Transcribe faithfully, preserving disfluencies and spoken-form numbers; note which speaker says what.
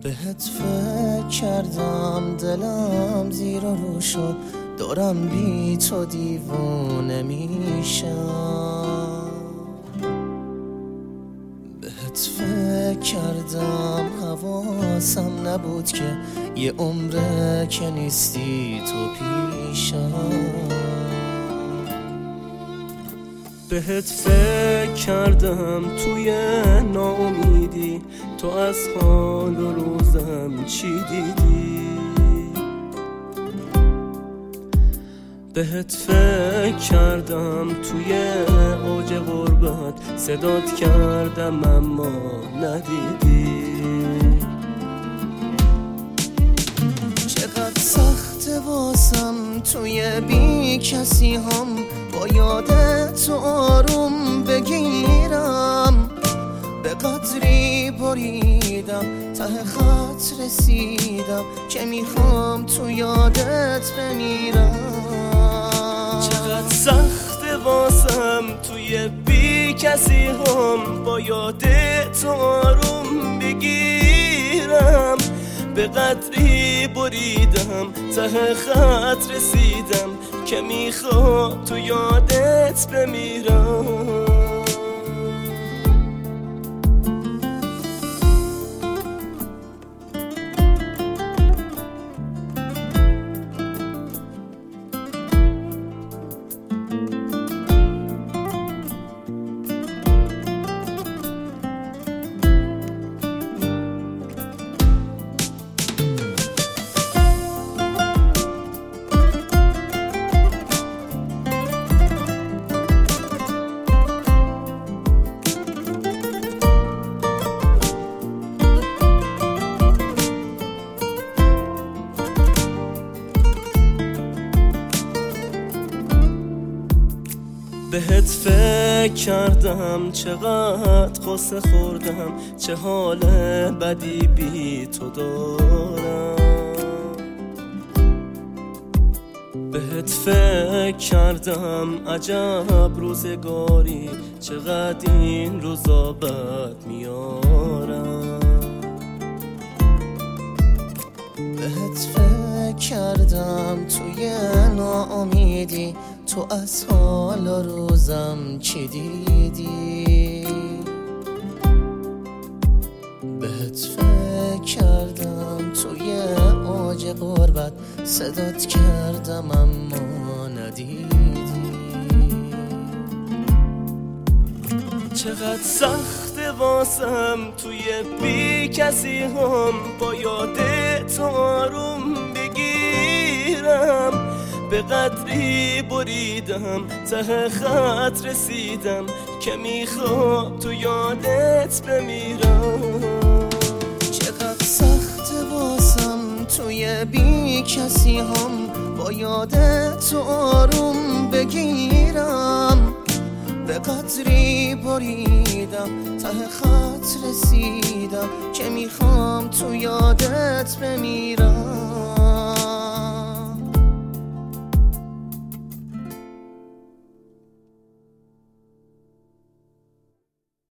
Speaker 1: بهت فکر کردم دلم زیر و رو شد، دارم بی تو دیوانه میشم. بهت فکر کردم حواسم نبود که یه عمره که نیستی تو پیشم. بهت فکر کردم توی ناامیدی، تو از حال و روزم چی دیدی؟ بهت فکر کردم توی اوج غربت، صدات کردم اما ندیدی. چقدر سخته واسم توی بی کسی هم با یادت تو آروم بگیرم. به قدری بریدم ته خط رسیدم که میخوام تو یادت بمیرم. چقدر سخته واسم توی بی کسی هم با یادت تو آروم بگیرم. به قدری بریدم ته خط رسیدم که میخوام تو یادت بمیرم. بهت فکر کردم چقدر قصه خوردم، چه حال بدی بی تو دارم. بهت فکر کردم عجب روزگاری، چقدر این روزا بد میارم. بهت فکر کردم توی ناامیدی، تو از حال و روزم چی دیدی؟ بهت فکر کردم توی اوج غربت، صدات کردم اما ندیدی. چقدر سخته واسم توی بی کسی هم با یادت تو آروم بگیرم. به قدری بریدم ته خط رسیدم که میخوام تو یادت بمیرم. چقدر سخته واسم توی بی کسی هم با یادت تو آروم بگیرم. به قدری بریدم ته خط رسیدم که میخوام تو یادت بمیرم.